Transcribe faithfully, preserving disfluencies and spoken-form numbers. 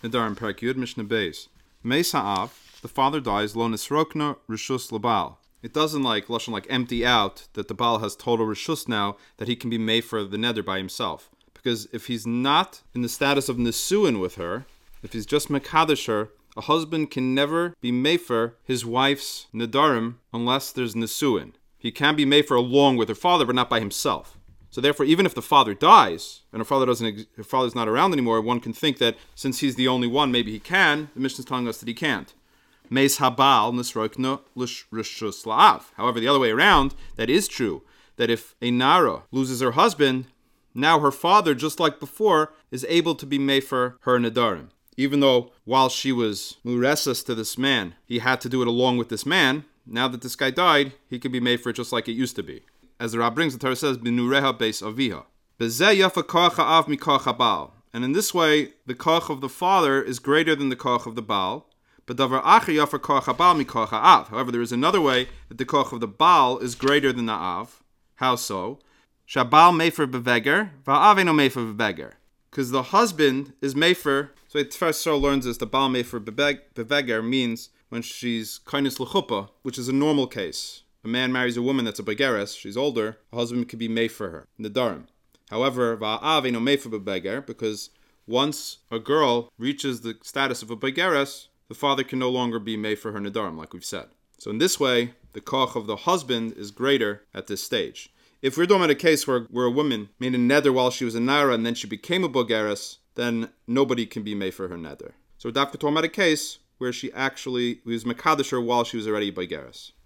Nedarim Perek Yud Mishnah Beis. Meis ha'av, the father dies, lo nisrokna rishus lebal. It doesn't like lashon like empty out that the Baal has total rishus now that he can be made for the neder by himself. Because if he's not in the status of nisuin with her, if he's just mekadosh her, a husband can never be mefer his wife's nedarim unless there's nisuin. He can be mefer along with her father, but not by himself. So therefore, even if the father dies and her father doesn't, her father's not around anymore, one can think that since he's the only one, maybe he can. The Mishnah is telling us that he can't. Meis habal nisroikna rishus la'av. However, the other way around, that is true. That if a nara loses her husband, now her father, just like before, is able to be mefer her nedarim. Even though while she was muresas to this man, he had to do it along with this man. Now that this guy died, he could be mefer it just like it used to be. As the Rab brings, the Torah says, "B'nureha beis aviha." B'zeh yafa koach ha'av mikoach ha'bal. And in this way, the koach of the father is greater than the koach of the Baal. But davar acher yafa koach ha'bal mikoach ha'av. However, there is another way that the koach of the Baal is greater than the Av. How so? Shabal mefer beveger, va'av eno mefer beveger. Because the husband is mefer. So the first Shor learns this: the Baal mefer beveger means when she's kindness l'chuppah, which is a normal case. A man marries a woman that's a begeres, she's older, a husband could be made for her, nedarim. However, va'av eno mefer beveger, because once a girl reaches the status of a begeres, the father can no longer be made for her nedarim, like we've said. So in this way, the koch of the husband is greater at this stage. If we're talking about a case where, where a woman made a neder while she was a naira and then she became a begeres, then nobody can be made for her neder. So we're talking about a case where she actually was mekadosh her while she was already a begeres.